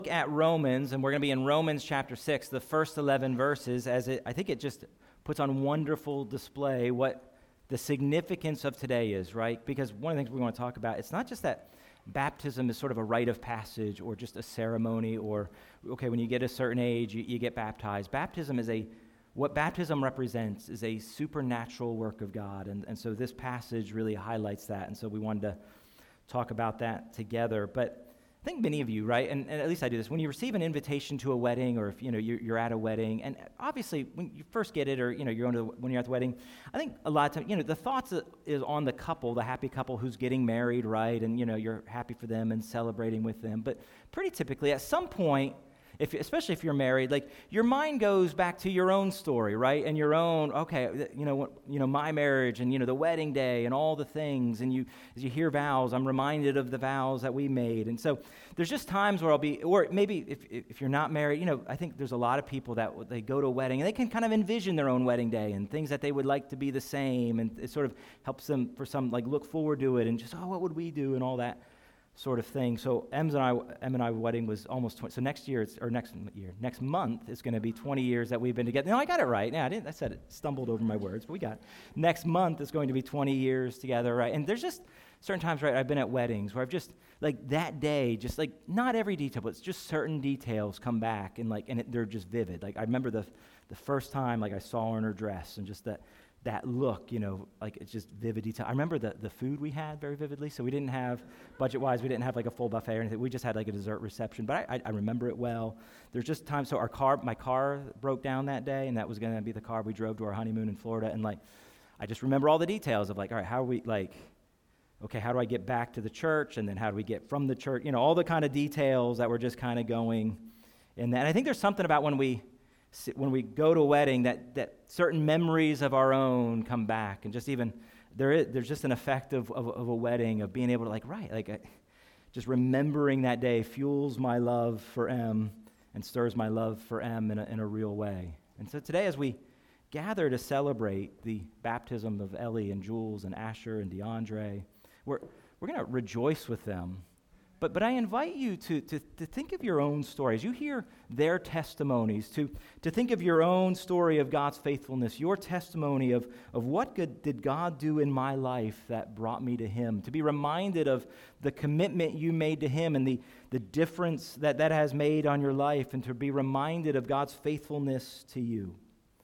At Romans, and we're going to be in Romans chapter 6, the first 11 verses, I think it just puts on wonderful display what the significance of today is, right? Because one of the things we want to talk about, it's not just that baptism is sort of a rite of passage or just a ceremony or, okay, when you get a certain age, you get baptized. What baptism represents is a supernatural work of God, and so this passage really highlights that, and so we wanted to talk about that together. But I think many of you, right, and at least I do this, when you receive an invitation to a wedding or if, you're at a wedding, and obviously when you first get it or, when you're at the wedding, I think a lot of times, the thoughts is on the couple, the happy couple who's getting married, right, and, you're happy for them and celebrating with them. But pretty typically, at some point, especially if you're married, like your mind goes back to your own story, right? And your own, okay, my marriage and the wedding day and all the things. And as you hear vows, I'm reminded of the vows that we made. And so there's just times where I'll be, or maybe if you're not married, I think there's a lot of people that they go to a wedding and they can kind of envision their own wedding day and things that they would like to be the same, and it sort of helps them for some like look forward to it and just what would we do and all that sort of thing. So Em and I wedding was almost 20. So next month is going to be 20 years that we've been together. No, I got it right. Yeah, I said it, stumbled over my words, but we got it. Next month is going to be 20 years together, right? And there's just certain times, right, I've been at weddings where I've just, like that day, just like, not every detail, but it's just certain details come back and they're just vivid. Like I remember the first time, like I saw her in her dress and just that look, like it's just vivid detail. I remember the food we had very vividly. So we didn't have, budget-wise, we didn't have like a full buffet or anything. We just had like a dessert reception, but I remember it well. There's just times, so my car broke down that day, and that was going to be the car we drove to our honeymoon in Florida. And I just remember all the details of all right, how are we okay, how do I get back to the church? And then how do we get from the church? All the kind of details that were just kind of going in that. And I think there's something about when we go to a wedding that certain memories of our own come back, and just even there's just an effect of a wedding, of being able to just remembering that day fuels my love for Em and stirs my love for Em in a real way. And so today, as we gather to celebrate the baptism of Ellie and Jules and Asher and DeAndre, we're going to rejoice with them. But I invite you to think of your own stories. You hear their testimonies, to think of your own story of God's faithfulness, your testimony of what good did God do in my life that brought me to Him, to be reminded of the commitment you made to Him and the difference that has made on your life, and to be reminded of God's faithfulness to you.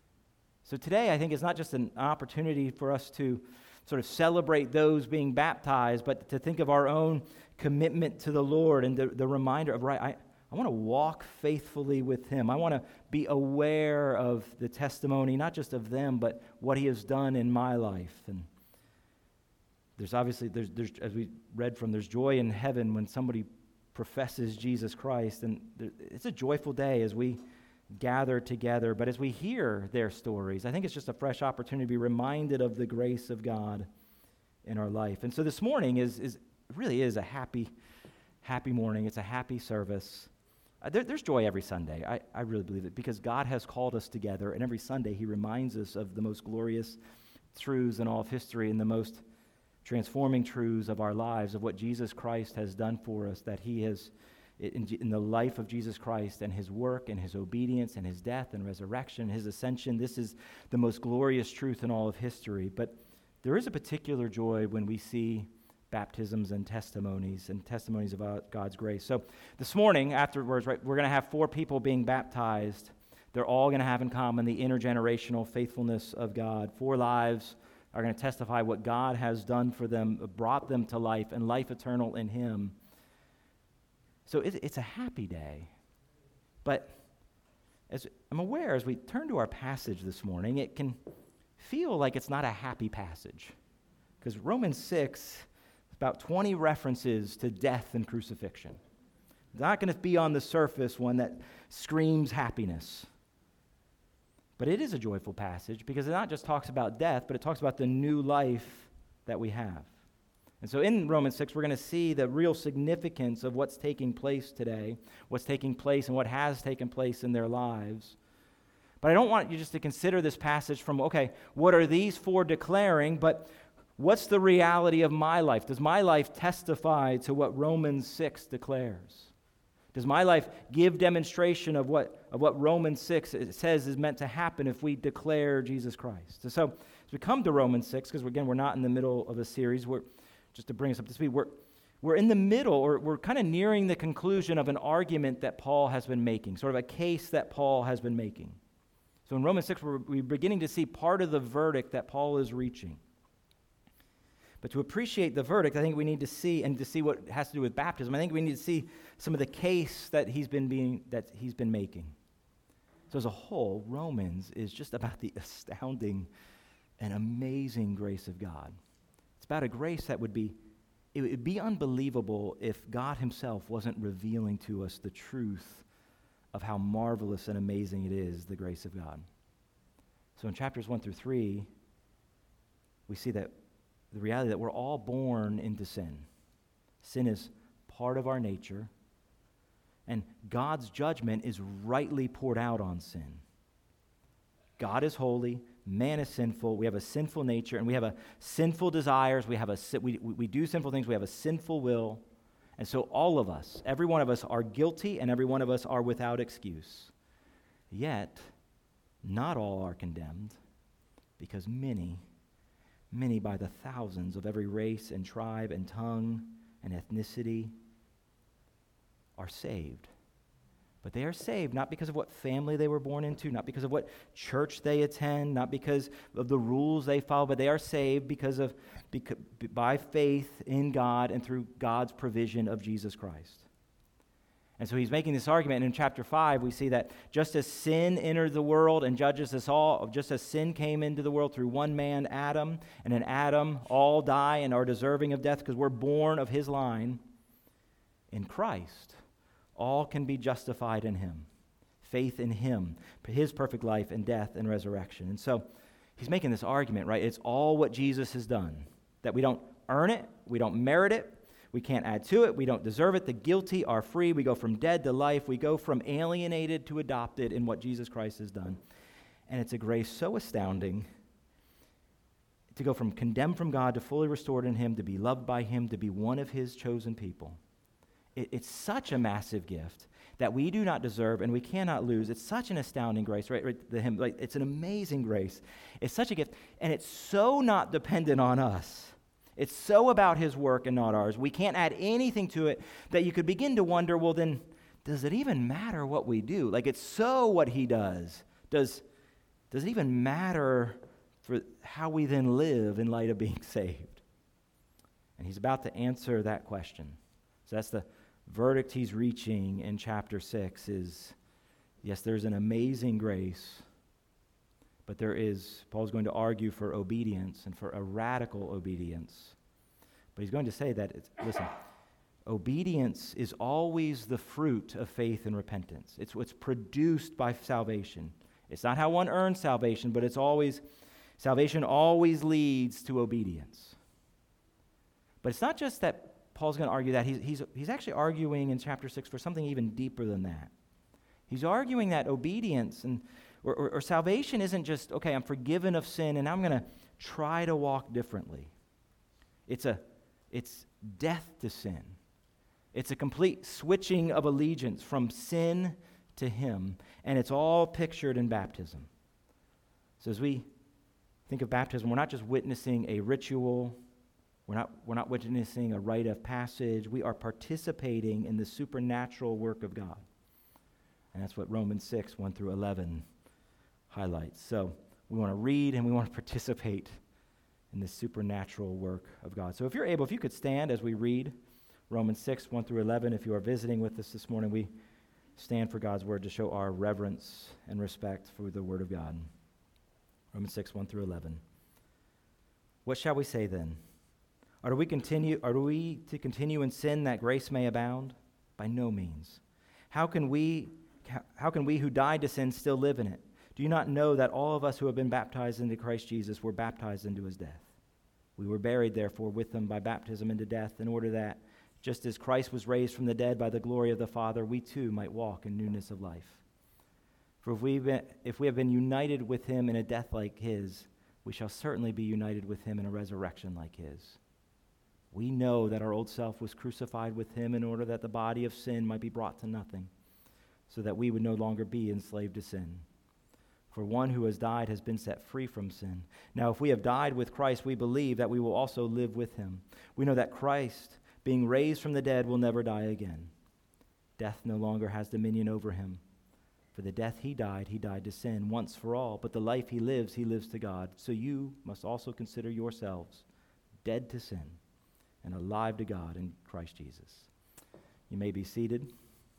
So today, I think, is not just an opportunity for us to sort of celebrate those being baptized, but to think of our own commitment to the Lord and the reminder of, I want to walk faithfully with Him. I want to be aware of the testimony, not just of them, but what He has done in my life. And there's obviously, as we read from, there's joy in heaven when somebody professes Jesus Christ, and it's a joyful day as we gather together. But as we hear their stories, I think it's just a fresh opportunity to be reminded of the grace of God in our life. And so this morning really is a happy morning. It's a happy service. There's joy every Sunday. I really believe it, because God has called us together, and every Sunday He reminds us of the most glorious truths in all of history and the most transforming truths of our lives, of what Jesus Christ has done for us, that He has, in the life of Jesus Christ and His work and His obedience and His death and resurrection, His ascension. This is the most glorious truth in all of history. But there is a particular joy when we see baptisms and testimonies about God's grace. So this morning, afterwards, right, we're going to have 4 people being baptized. They're all going to have in common the intergenerational faithfulness of God. 4 lives are going to testify what God has done for them, brought them to life, and life eternal in Him. So it's a happy day. But as I'm aware, as we turn to our passage this morning, it can feel like it's not a happy passage, because Romans 6, about 20 references to death and crucifixion. It's not going to be on the surface one that screams happiness. But it is a joyful passage, because it not just talks about death, but it talks about the new life that we have. And so in Romans 6, we're going to see the real significance of what's taking place today, what's taking place and what has taken place in their lives. But I don't want you just to consider this passage from, okay, what are these 4 declaring, but what's the reality of my life? Does my life testify to what Romans 6 declares? Does my life give demonstration of what Romans 6 says is meant to happen if we declare Jesus Christ? And so as we come to Romans 6, because again, we're not in the middle of a series, just to bring us up to speed, we're in the middle, or we're kind of nearing the conclusion of an argument that Paul has been making, sort of a case that Paul has been making. So in Romans 6, we're beginning to see part of the verdict that Paul is reaching. But to appreciate the verdict, I think we need to see, and to see what it has to do with baptism, I think we need to see some of the case that he's been making. So as a whole, Romans is just about the astounding and amazing grace of God. It's about a grace that would be unbelievable if God himself wasn't revealing to us the truth of how marvelous and amazing it is, the grace of God. So in chapters 1 through 3, we see that the reality that we're all born into sin. Sin is part of our nature, and God's judgment is rightly poured out on sin. God is holy, man is sinful, we have a sinful nature, and we have a sinful desires, we do sinful things, we have a sinful will, and so all of us, every one of us are guilty, and every one of us are without excuse. Yet, not all are condemned, because many by the thousands of every race and tribe and tongue and ethnicity are saved. But they are saved not because of what family they were born into, not because of what church they attend, not because of the rules they follow, but they are saved by faith in God and through God's provision of Jesus Christ. And so he's making this argument, and in chapter 5, we see that just as sin entered the world and judges us all, just as sin came into the world through one man, Adam, and in Adam all die and are deserving of death because we're born of his line, in Christ, all can be justified in him. Faith in him, his perfect life and death and resurrection. And so he's making this argument, right? It's all what Jesus has done, that we don't earn it, we don't merit it, we can't add to it. We don't deserve it. The guilty are free. We go from dead to life. We go from alienated to adopted in what Jesus Christ has done. And it's a grace so astounding to go from condemned from God to fully restored in him, to be loved by him, to be one of his chosen people. It's such a massive gift that we do not deserve and we cannot lose. It's such an astounding grace, right? It's an amazing grace. It's such a gift, and it's so not dependent on us. It's so about his work and not ours. We can't add anything to it that you could begin to wonder, well, then, does it even matter what we do? Like, it's so what he does. Does it even matter for how we then live in light of being saved? And he's about to answer that question. So that's the verdict he's reaching in chapter 6 is, yes, there's an amazing grace, but Paul's going to argue for obedience and for a radical obedience. But he's going to say that, obedience is always the fruit of faith and repentance. It's what's produced by salvation. It's not how one earns salvation, but salvation always leads to obedience. But it's not just that Paul's going to argue that. He's actually arguing in chapter 6 for something even deeper than that. He's arguing that obedience or salvation isn't just, okay, I'm forgiven of sin and I'm going to try to walk differently. It's death to sin. It's a complete switching of allegiance from sin to him, and it's all pictured in baptism. So as we think of baptism, we're not just witnessing a ritual. We're not witnessing a rite of passage. We are participating in the supernatural work of God. And that's what Romans 6, 1 through 11 highlights. So we want to read and we want to participate in the supernatural work of God. So if you're able, if you could stand as we read Romans 6, 1 through 11. If you are visiting with us this morning, we stand for God's word to show our reverence and respect for the word of God. Romans 6, 1 through 11. What shall we say then? Are we to continue in sin that grace may abound? By no means. How can we who died to sin still live in it? Do you not know that all of us who have been baptized into Christ Jesus were baptized into his death? We were buried, therefore, with him by baptism into death, in order that, just as Christ was raised from the dead by the glory of the Father, we too might walk in newness of life. For if we have been united with him in a death like his, we shall certainly be united with him in a resurrection like his. We know that our old self was crucified with him in order that the body of sin might be brought to nothing, so that we would no longer be enslaved to sin. For one who has died has been set free from sin. Now, if we have died with Christ, we believe that we will also live with him. We know that Christ, being raised from the dead, will never die again. Death no longer has dominion over him. For the death he died to sin once for all. But the life he lives to God. So you must also consider yourselves dead to sin and alive to God in Christ Jesus. You may be seated.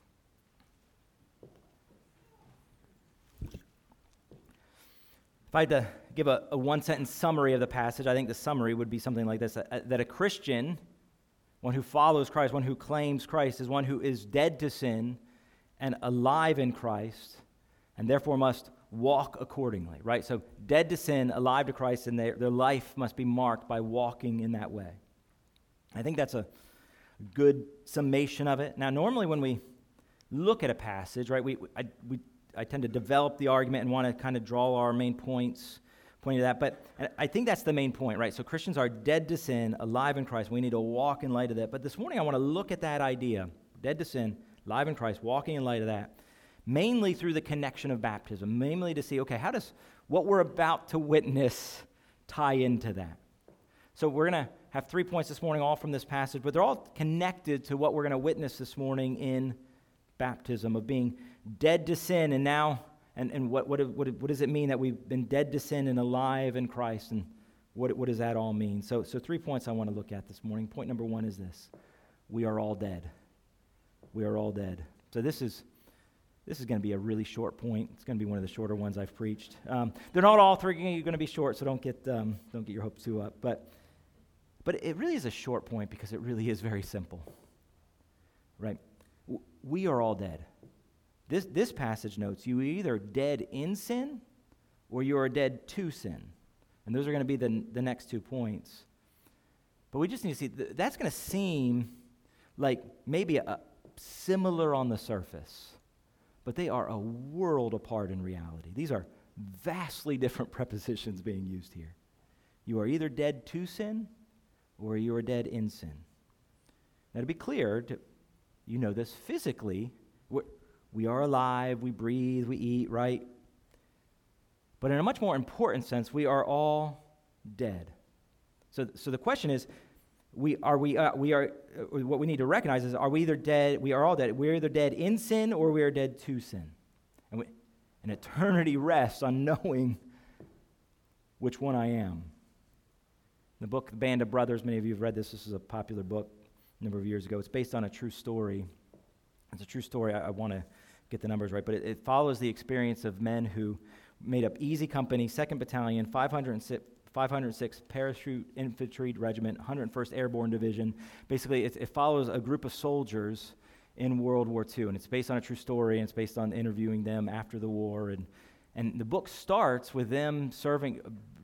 If I had to give a one-sentence summary of the passage, I think the summary would be something like this, that a Christian, one who follows Christ, one who claims Christ, is one who is dead to sin and alive in Christ, and therefore must walk accordingly, right? So dead to sin, alive to Christ, and their life must be marked by walking in that way. I think that's a good summation of it. Now, normally when we look at a passage, right, I tend to develop the argument and want to kind of draw our main points, pointing to that. But I think that's the main point, right? So Christians are dead to sin, alive in Christ. We need to walk in light of that. But this morning I want to look at that idea, dead to sin, alive in Christ, walking in light of that, mainly through the connection of baptism, mainly to see, okay, how does what we're about to witness tie into that? So we're going to have 3 points this morning, all from this passage, but they're all connected to what we're going to witness this morning in baptism, of being dead to sin, and now, and what does it mean that we've been dead to sin and alive in Christ, and what does that all mean? So 3 points I want to look at this morning. Point number 1 is this: we are all dead. We are all dead. So this is going to be a really short point. It's going to be one of the shorter ones I've preached. They're not all three going to be short, so don't get your hopes too up. But it really is a short point because it really is very simple, right? We are all dead. This passage notes you are either dead in sin or you are dead to sin. And those are going to be the next 2 points. But we just need to see, that's going to seem like maybe a similar on the surface, but they are a world apart in reality. These are vastly different prepositions being used here. You are either dead to sin or you are dead in sin. Now, to be clear, you know this, physically, we are alive, we breathe, we eat, right? But in a much more important sense, we are all dead. So the question is, what we need to recognize is, are we either dead, we are all dead, we're either dead in sin or we are dead to sin. And eternity rests on knowing which one I am. The book, The Band of Brothers, many of you have read this. This is a popular book a number of years ago. It's based on a true story. It's a true story. I want to get the numbers right, but it follows the experience of men who made up Easy Company, 2nd Battalion, 506 Parachute Infantry Regiment, 101st Airborne Division. Basically, it follows a group of soldiers in World War II, and it's based on a true story, and it's based on interviewing them after the war. And the book starts with them serving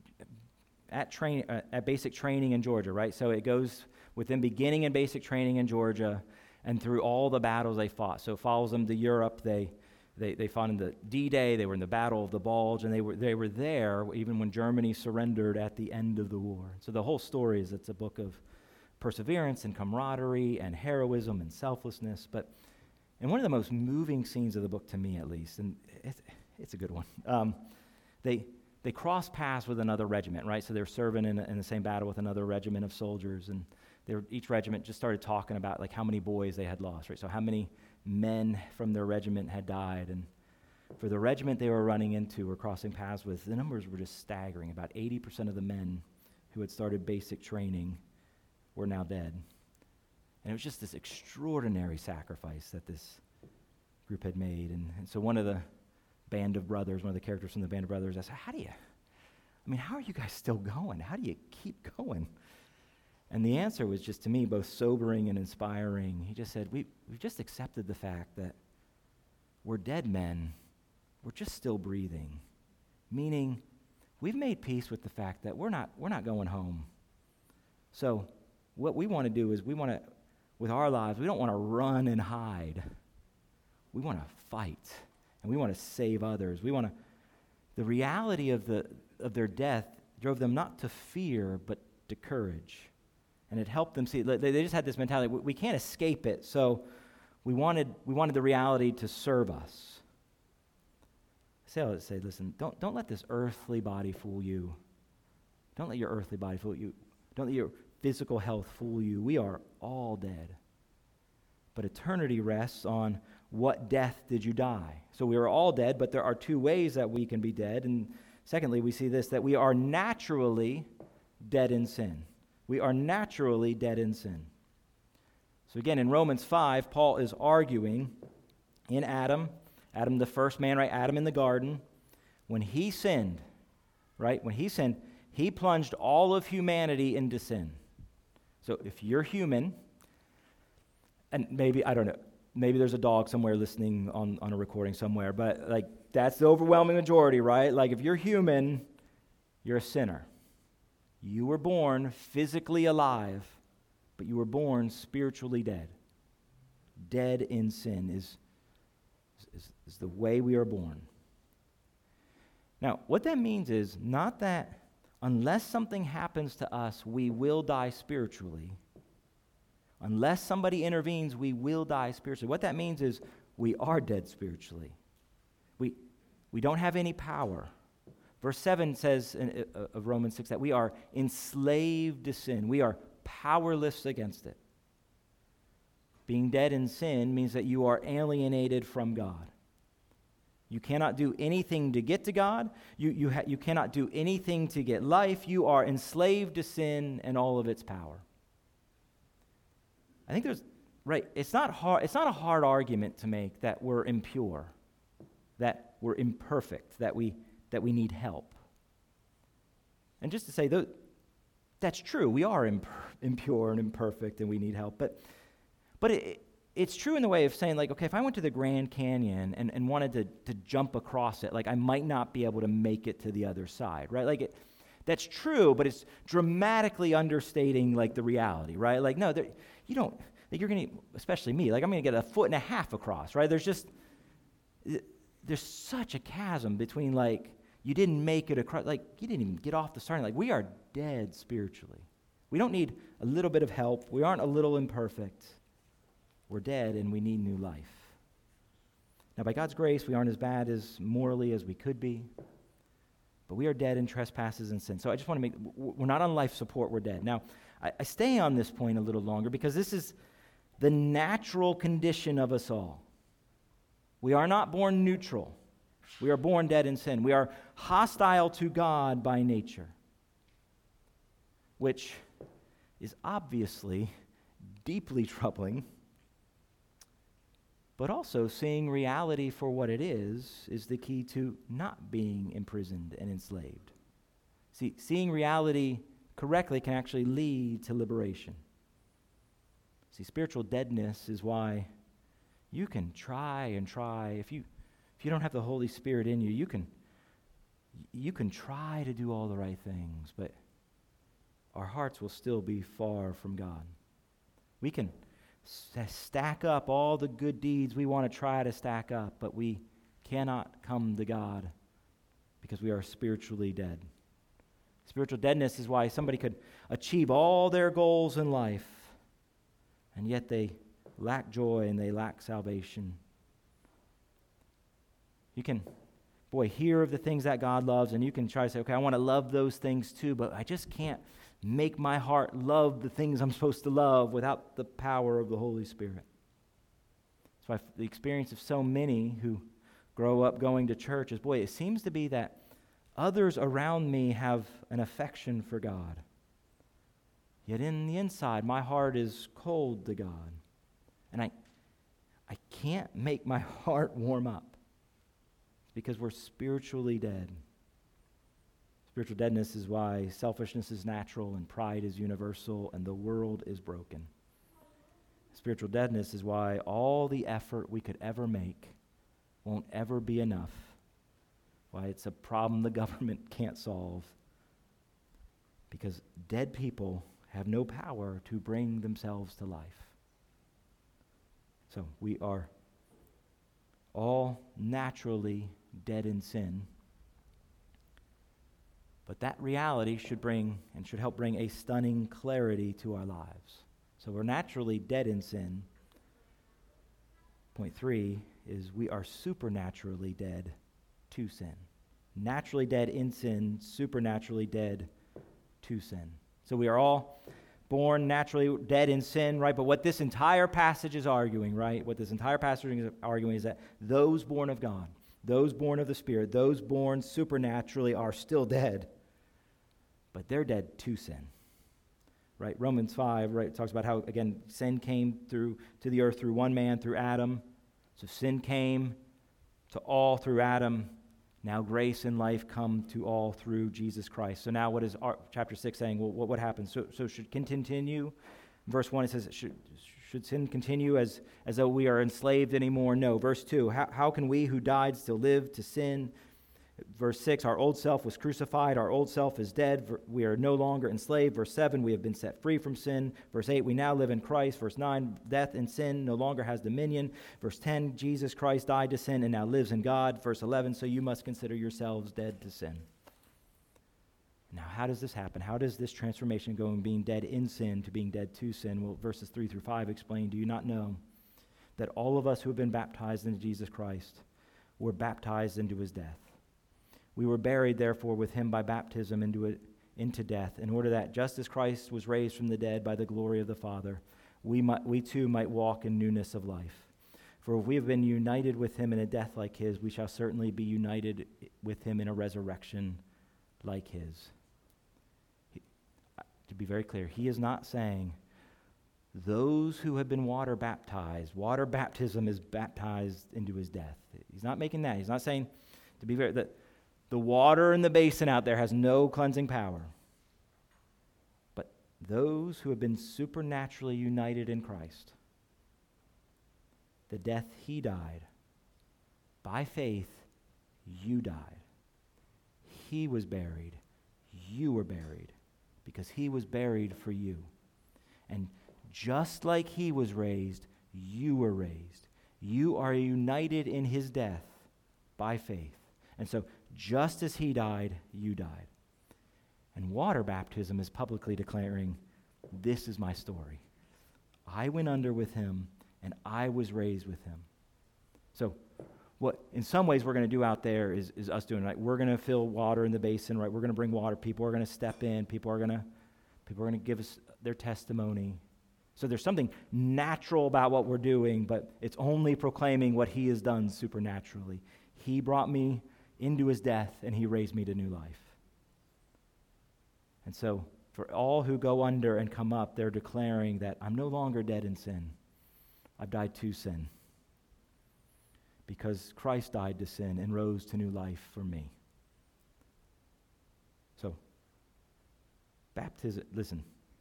at basic training in Georgia, right? So it goes with them beginning in basic training in Georgia and through all the battles they fought. So it follows them to Europe. They fought in the D-Day. They were in the Battle of the Bulge, and they were there even when Germany surrendered at the end of the war. So the whole story is it's a book of perseverance and camaraderie and heroism and selflessness. And one of the most moving scenes of the book, to me at least, and it's a good one, they crossed paths with another regiment, right? So they were serving in the same battle with another regiment of soldiers, and each regiment just started talking about like how many boys they had lost, right? So how many men from their regiment had died, and for the regiment they were running into or crossing paths with, the numbers were just staggering. About 80% of the men who had started basic training were now dead. And it was just this extraordinary sacrifice that this group had made. And so one of the Band of Brothers, one of the characters from the Band of Brothers, asked, how are you guys still going? How do you keep going? And the answer was just, to me, both sobering and inspiring. He just said, we've just accepted the fact that we're dead men, we're just still breathing. Meaning, we've made peace with the fact that we're not going home. So what we want to do is with our lives, we don't want to run and hide. We want to fight, and we want to save others. The reality of their death drove them not to fear, but to courage. And it helped them see, they just had this mentality, we can't escape it, so we wanted the reality to serve us. Say, listen, don't let this earthly body fool you. Don't let your earthly body fool you. Don't let your physical health fool you. We are all dead. But eternity rests on what death did you die. So we are all dead, but there are two ways that we can be dead. And secondly, we see this, that we are naturally dead in sin. We are naturally dead in sin. So again, in Romans 5, Paul is arguing in Adam the first man, right? Adam in the garden, when he sinned, right? When he sinned, he plunged all of humanity into sin. So if you're human, and maybe, I don't know, maybe there's a dog somewhere listening on a recording somewhere, but like that's the overwhelming majority, right? Like if you're human, you're a sinner. You were born physically alive, but you were born spiritually dead. Dead in sin is the way we are born. Now, what that means is not that unless something happens to us, we will die spiritually. Unless somebody intervenes, we will die spiritually. What that means is we are dead spiritually. We don't have any power. Verse 7 says of Romans 6 that we are enslaved to sin. We are powerless against it. Being dead in sin means that you are alienated from God. You cannot do anything to get to God. You cannot do anything to get life. You are enslaved to sin and all of its power. I think it's not a hard argument to make that we're impure, that we're imperfect, that we need help. And just to say, that's true. We are impure and imperfect and we need help. But it's true in the way of saying, like, okay, if I went to the Grand Canyon and wanted to jump across it, like I might not be able to make it to the other side, right? Like that's true, but it's dramatically understating like the reality, right? Like, no, you don't, like you're going to, especially me, like I'm going to get 1.5 feet across, right? There's such a chasm between like, you didn't make it across, like you didn't even get off the starting, like we are dead spiritually. We don't need a little bit of help. We aren't a little imperfect. We're dead and we need new life. Now, by God's grace, we aren't as bad as morally as we could be, but we are dead in trespasses and sin. So I just want to we're not on life support, we're dead. Now, I stay on this point a little longer because this is the natural condition of us all. We are not born neutral. We are born dead in sin. We are hostile to God by nature, which is obviously deeply troubling, but also seeing reality for what it is the key to not being imprisoned and enslaved. See, seeing reality correctly can actually lead to liberation. See, spiritual deadness is why you can try and try. If you don't have the Holy Spirit in you, you can try to do all the right things, but our hearts will still be far from God. We can stack up all the good deeds we want to try to stack up, but we cannot come to God because we are spiritually dead. Spiritual deadness is why somebody could achieve all their goals in life, and yet they lack joy and they lack salvation. You can, hear of the things that God loves, and you can try to say, okay, I want to love those things too, but I just can't make my heart love the things I'm supposed to love without the power of the Holy Spirit. That's why the experience of so many who grow up going to church is, it seems to be that others around me have an affection for God. Yet in the inside, my heart is cold to God. And I can't make my heart warm up. It's because we're spiritually dead. Spiritual deadness is why selfishness is natural and pride is universal and the world is broken. Spiritual deadness is why all the effort we could ever make won't ever be enough. Why it's a problem the government can't solve. Because dead people have no power to bring themselves to life. So we are all naturally dead in sin. But that reality should bring and should help bring a stunning clarity to our lives. So we're naturally dead in sin. Point 3 is we are supernaturally dead to sin. Naturally dead in sin, supernaturally dead to sin. So we are all born naturally dead in sin, right? But what this entire passage is arguing, right? What this entire passage is arguing is that those born of God, those born of the Spirit, those born supernaturally are still dead, but they're dead to sin, right? Romans 5, right, talks about how, again, sin came to the earth through one man, through Adam. So sin came to all through Adam. Now grace and life come to all through Jesus Christ. So now what is chapter 6 saying? Well, what happens? So should continue? Verse 1, it says, should sin continue as though we are enslaved anymore? No. Verse 2, how can we who died still live to sin? Verse 6, our old self was crucified. Our old self is dead. We are no longer enslaved. Verse 7, we have been set free from sin. Verse 8, we now live in Christ. Verse 9, death and sin no longer has dominion. Verse 10, Jesus Christ died to sin and now lives in God. Verse 11, so you must consider yourselves dead to sin. Now, how does this happen? How does this transformation go from being dead in sin to being dead to sin? Well, verses 3 through 5 explain, do you not know that all of us who have been baptized into Jesus Christ were baptized into his death? We were buried, therefore, with him by baptism into death, in order that, just as Christ was raised from the dead by the glory of the Father, we too might walk in newness of life. For if we have been united with him in a death like his, we shall certainly be united with him in a resurrection like his. To be very clear, he is not saying those who have been water baptism is baptized into his death. He's not making that. He's not saying, to be very, that the water in the basin out there has no cleansing power. But those who have been supernaturally united in Christ, the death he died, by faith, you died. He was buried. You were buried because he was buried for you. And just like he was raised, you were raised. You are united in his death by faith. And so, just as he died, you died. And water baptism is publicly declaring, this is my story. I went under with him, and I was raised with him. So, what in some ways we're going to do out there is us doing, right? We're going to fill water in the basin, right? We're going to bring water. People are going to step in. People are going to give us their testimony. So there's something natural about what we're doing, but it's only proclaiming what he has done supernaturally. He brought me into his death, and he raised me to new life. And so, for all who go under and come up, they're declaring that I'm no longer dead in sin. I've died to sin. Because Christ died to sin and rose to new life for me. So, baptism, listen,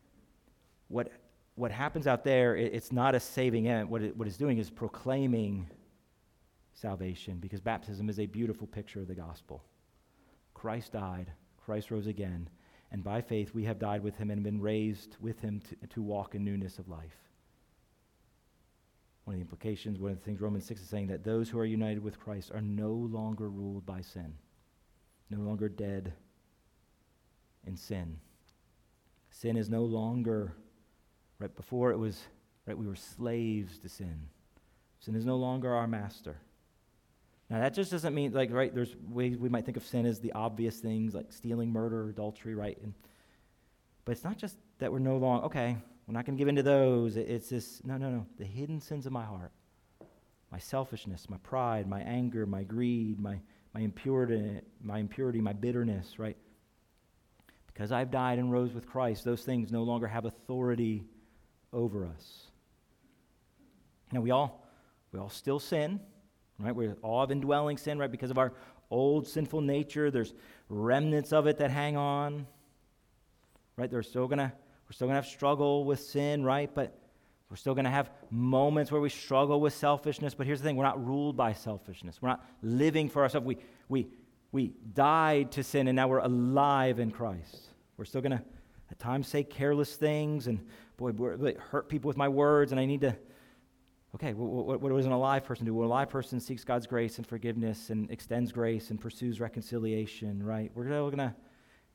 what happens out there, it's not a saving end. What it's doing is proclaiming salvation, because baptism is a beautiful picture of the gospel. Christ died, Christ rose again, and by faith we have died with him and been raised with him to walk in newness of life. One of the implications, one of the things Romans 6 is saying, that those who are united with Christ are no longer ruled by sin, no longer dead in sin. Sin is no longer, right before it was, right, we were slaves to sin. Sin is no longer our master. Now, that just doesn't mean, like, right, there's ways we might think of sin as the obvious things, like stealing, murder, adultery, right? But it's not just that we're no longer, okay, we're not going to give into those. It's this, no. The hidden sins of my heart, my selfishness, my pride, my anger, my greed, my impurity, my bitterness, right? Because I've died and rose with Christ, those things no longer have authority over us. Now, we all still sin. Right, we all have indwelling sin, right? Because of our old sinful nature, there's remnants of it that hang on. Right, we're still gonna have struggle with sin, right? But we're still gonna have moments where we struggle with selfishness. But here's the thing: we're not ruled by selfishness. We're not living for ourselves. We died to sin, and now we're alive in Christ. We're still gonna at times say careless things, and boy, hurt people with my words, and I need to. Okay, what does an alive person do? Well, an alive person seeks God's grace and forgiveness and extends grace and pursues reconciliation, right? We're still going to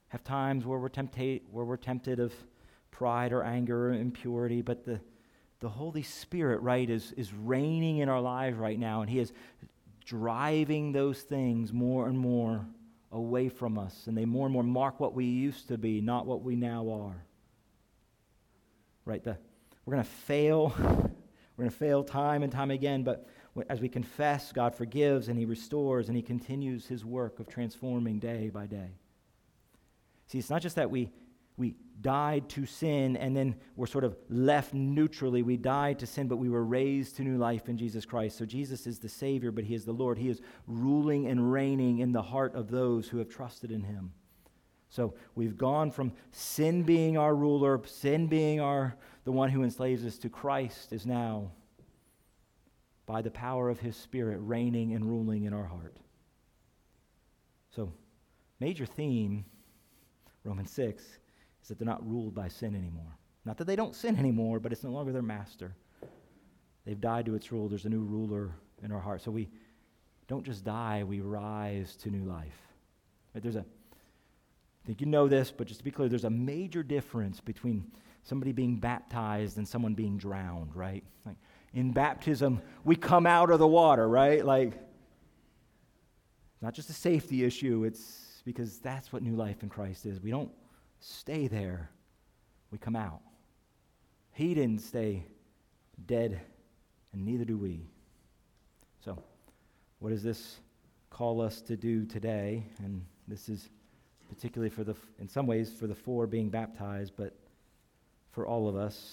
have times where we're tempted of pride or anger or impurity, but the Holy Spirit, right, is reigning in our lives right now, and He is driving those things more and more away from us, and they more and more mark what we used to be, not what we now are. Right? We're going to fail. We're going to fail time and time again, but as we confess, God forgives and He restores and He continues His work of transforming day by day. See, it's not just that we died to sin and then we're sort of left neutrally. We died to sin, but we were raised to new life in Jesus Christ. So Jesus is the Savior, but He is the Lord. He is ruling and reigning in the heart of those who have trusted in Him. So we've gone from sin being our ruler, sin being the one who enslaves us, to Christ is now, by the power of His Spirit, reigning and ruling in our heart. So, major theme, Romans 6, is that they're not ruled by sin anymore. Not that they don't sin anymore, but it's no longer their master. They've died to its rule. There's a new ruler in our heart. So we don't just die, we rise to new life. Right? I think you know this, but just to be clear, there's a major difference between somebody being baptized and someone being drowned, right? Like in baptism, we come out of the water, right? Like, not just a safety issue, it's because that's what new life in Christ is. We don't stay there, we come out. He didn't stay dead, and neither do we. So, what does this call us to do today? And this is particularly in some ways for the four being baptized, but for all of us,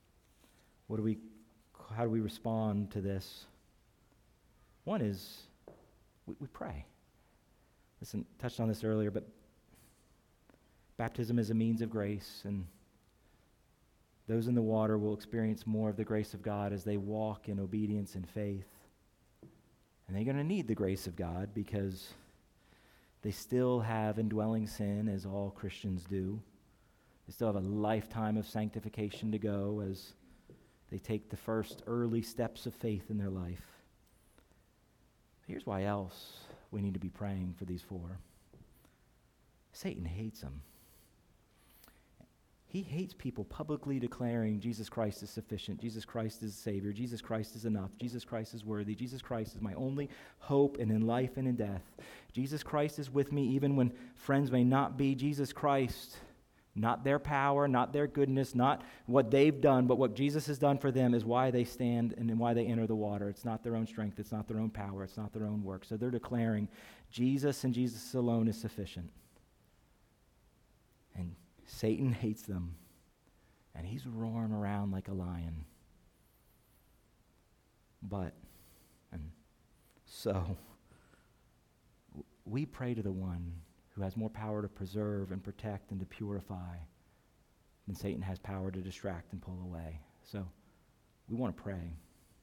how do we respond to this? One is we pray. Listen, touched on this earlier, but baptism is a means of grace, and those in the water will experience more of the grace of God as they walk in obedience and faith. And they're going to need the grace of God because they still have indwelling sin, as all Christians do. They still have a lifetime of sanctification to go as they take the first early steps of faith in their life. Here's why else we need to be praying for these four. Satan hates them. He hates people publicly declaring Jesus Christ is sufficient, Jesus Christ is Savior, Jesus Christ is enough, Jesus Christ is worthy, Jesus Christ is my only hope and in life and in death. Jesus Christ is with me even when friends may not be. Jesus Christ, not their power, not their goodness, not what they've done, but what Jesus has done for them is why they stand and why they enter the water. It's not their own strength, it's not their own power, it's not their own work. So they're declaring Jesus and Jesus alone is sufficient. And Satan hates them, and he's roaring around like a lion. So we pray to the one who has more power to preserve and protect and to purify than Satan has power to distract and pull away. So we want to pray.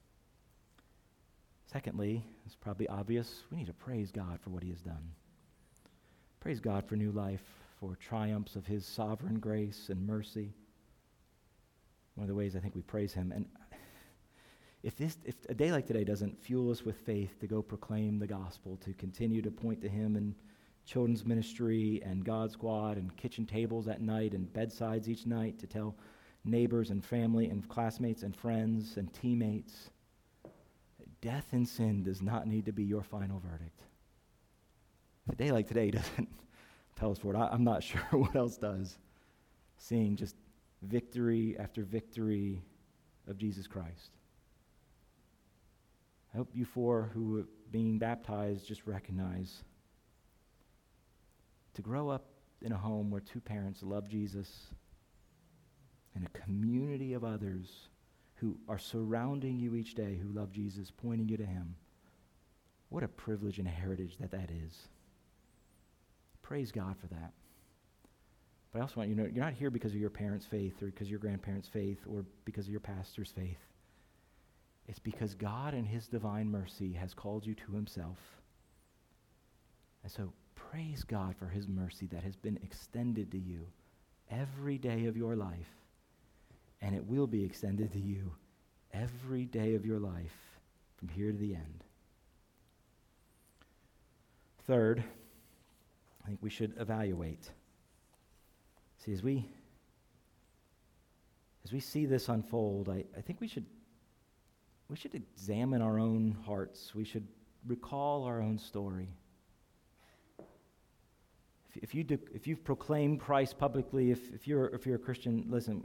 Secondly, it's probably obvious, we need to praise God for what He has done. Praise God for new life, for triumphs of His sovereign grace and mercy. One of the ways I think we praise Him. And if a day like today doesn't fuel us with faith to go proclaim the gospel, to continue to point to Him in children's ministry and God Squad and kitchen tables at night and bedsides each night, to tell neighbors and family and classmates and friends and teammates, death and sin does not need to be your final verdict. If a day like today doesn't tell us for it, I'm not sure what else does. Seeing just victory after victory of Jesus Christ. I hope you four who are being baptized just recognize to grow up in a home where two parents love Jesus and a community of others who are surrounding you each day who love Jesus, pointing you to Him. What a privilege and a heritage that is. Praise God for that. But I also want you to know, you're not here because of your parents' faith or because of your grandparents' faith or because of your pastor's faith. It's because God in His divine mercy has called you to Himself. And so praise God for His mercy that has been extended to you every day of your life. And it will be extended to you every day of your life from here to the end. Third, I think we should evaluate. See, as we see this unfold, I think we should examine our own hearts. We should recall our own story. If you've proclaimed Christ publicly, if you're a Christian, listen.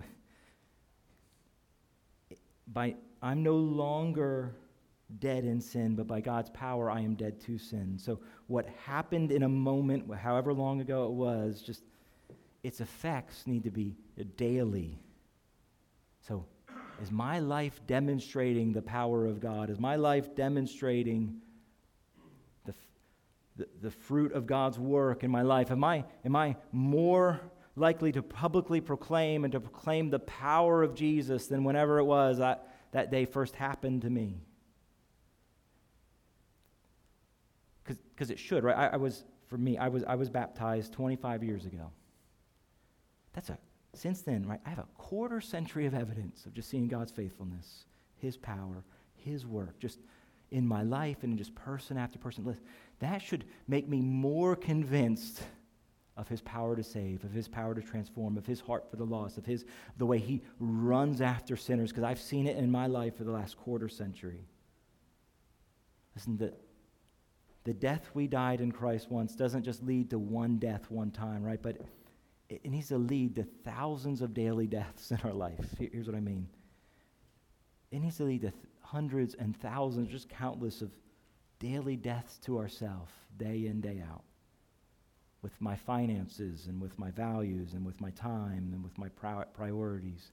I'm no longer dead in sin, but by God's power I am dead to sin. So what happened in a moment, however long ago it was, just its effects need to be daily. So is my life demonstrating the power of God? Is my life demonstrating the fruit of God's work in my life? Am I more likely to publicly proclaim and to proclaim the power of Jesus than whenever it was that day first happened to me? Because it should, right? I was baptized 25 years ago. Since then, right, I have a quarter century of evidence of just seeing God's faithfulness, His power, His work, just in my life and in just person after person. Listen, that should make me more convinced of His power to save, of His power to transform, of His heart for the lost, of the way He runs after sinners, because I've seen it in my life for the last quarter century. Listen, the death we died in Christ once doesn't just lead to one death one time, right? But it needs to lead to thousands of daily deaths in our life. Here's what I mean. It needs to lead to hundreds and thousands, just countless of daily deaths to ourselves, day in, day out, with my finances and with my values and with my time and with my priorities.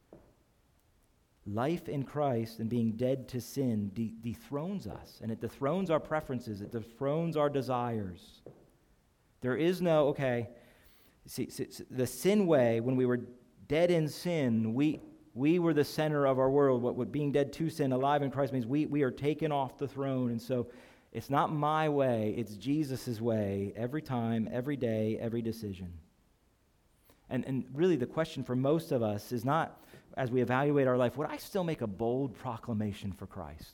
Life in Christ and being dead to sin dethrones us, and it dethrones our preferences, it dethrones our desires. There is no, okay, see, the sin way, when we were dead in sin, we were the center of our world. What being dead to sin, alive in Christ means we are taken off the throne. And so it's not my way, it's Jesus' way every time, every day, every decision. And really the question for most of us is not, as we evaluate our life, would I still make a bold proclamation for Christ?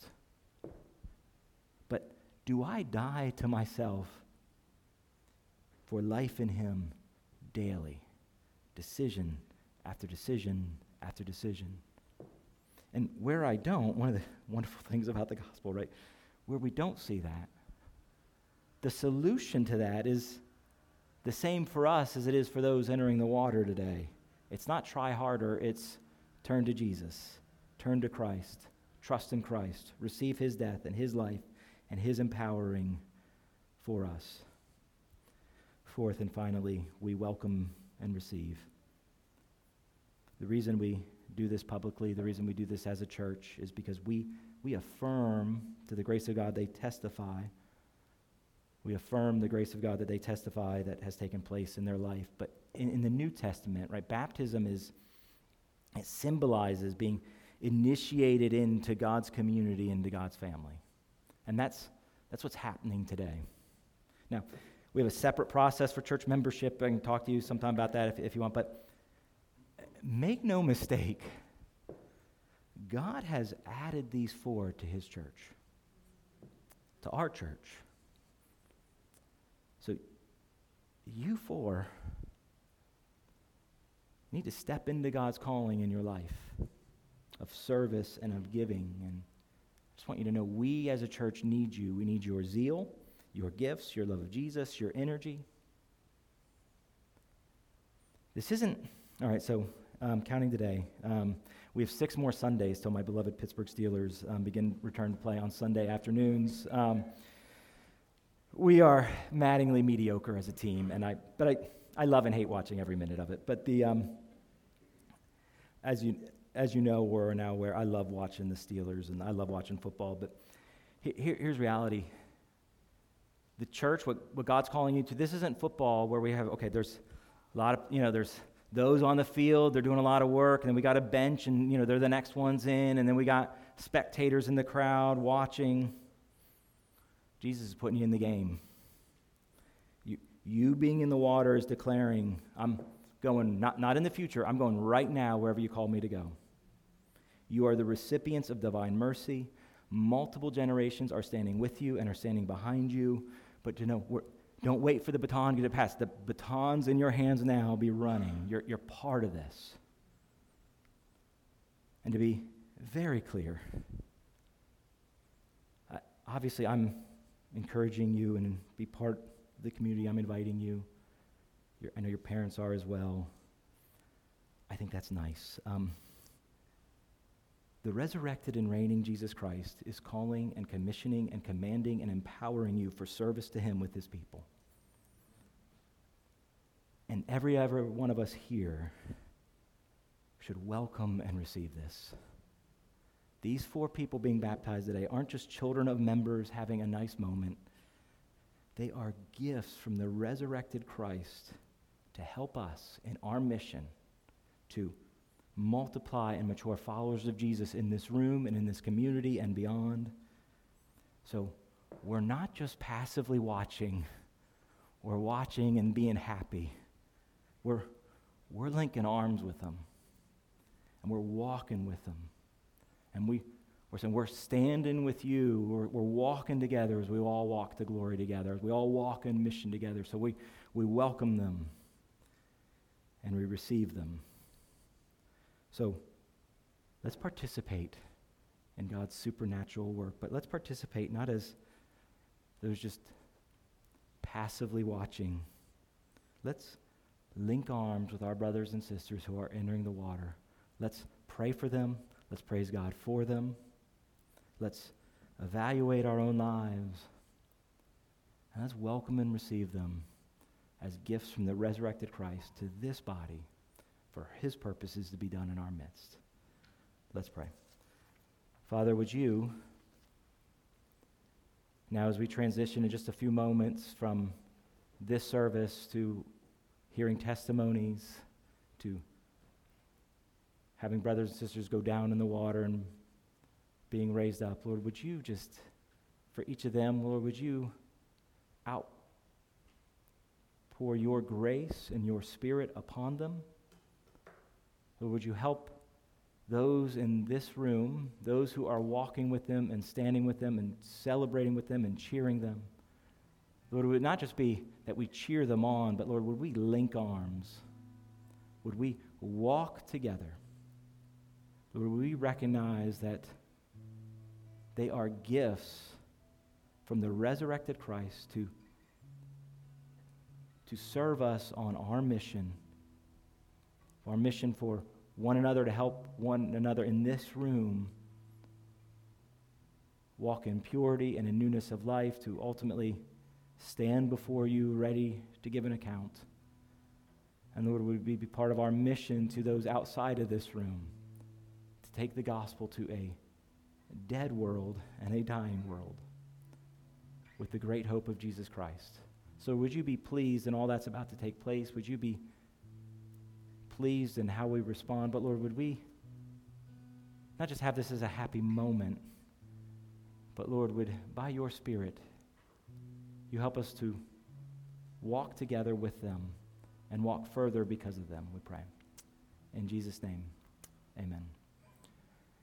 But do I die to myself for life in Him daily, decision after decision after decision? And where I don't, one of the wonderful things about the gospel, right, where we don't see that, the solution to that is the same for us as it is for those entering the water today. It's not try harder, it's turn to Jesus, turn to Christ, trust in Christ, receive His death and His life and His empowering for us. Fourth and finally, we welcome and receive. The reason we do this publicly, the reason we do this as a church is because we affirm to the grace of God they testify. We affirm the grace of God that they testify that has taken place in their life. But in the New Testament, right, baptism it symbolizes being initiated into God's community, into God's family. And that's what's happening today. Now, we have a separate process for church membership. I can talk to you sometime about that if you want. But make no mistake, God has added these four to His church, to our church. So you four need to step into God's calling in your life of service and of giving. And I just want you to know we as a church need you. We need your zeal, your gifts, your love of Jesus, your energy. This isn't, all right, so counting today. We have 6 more Sundays till my beloved Pittsburgh Steelers begin return to play on Sunday afternoons. We are maddeningly mediocre as a team, but I love and hate watching every minute of it. But as you know or are now aware, I love watching the Steelers and I love watching football. But here's reality. The church, what God's calling you to, this isn't football where we have, okay, there's a lot of, there's those on the field, they're doing a lot of work, and then we got a bench, and, they're the next ones in, and then we got spectators in the crowd watching. Jesus is putting you in the game. You being in the water is declaring, I'm going, not in the future, I'm going right now wherever you call me to go. You are the recipients of divine mercy. Multiple generations are standing with you and are standing behind you. But Don't wait for the baton to get passed. The baton's in your hands now. Be running. You're part of this. And to be very clear, obviously I'm encouraging you and be part of the community. I'm inviting you. I know your parents are as well. I think that's nice. The resurrected and reigning Jesus Christ is calling and commissioning and commanding and empowering you for service to him with his people. And every one of us here should welcome and receive this. These 4 people being baptized today aren't just children of members having a nice moment. They are gifts from the resurrected Christ to help us in our mission to multiply and mature followers of Jesus in this room and in this community and beyond. So we're not just passively watching or watching and being happy. We're linking arms with them, and we're walking with them. And we're saying we're standing with you. We're walking together as we all walk to glory together, as we all walk in mission together. So we welcome them and we receive them. So let's participate in God's supernatural work, but let's participate not as those just passively watching. Let's link arms with our brothers and sisters who are entering the water. Let's pray for them. Let's praise God for them. Let's evaluate our own lives. And let's welcome and receive them as gifts from the resurrected Christ to this body for his purposes to be done in our midst. Let's pray. Father, would you, now as we transition in just a few moments from this service to hearing testimonies, to having brothers and sisters go down in the water and being raised up, Lord, would you just, for each of them, Lord, would you outpour your grace and your Spirit upon them? Lord, would you help those in this room, those who are walking with them and standing with them and celebrating with them and cheering them? Lord, would it not just be that we cheer them on, but Lord, would we link arms? Would we walk together? Lord, would we recognize that they are gifts from the resurrected Christ to serve us on our mission for one another, to help one another in this room walk in purity and in newness of life, to ultimately stand before you ready to give an account. And Lord, would we be part of our mission to those outside of this room, to take the gospel to a dead world and a dying world with the great hope of Jesus Christ. So would you be pleased in all that's about to take place? Would you be pleased in how we respond? But Lord, would we not just have this as a happy moment, but Lord, would by your Spirit, you help us to walk together with them and walk further because of them, we pray. In Jesus' name, amen.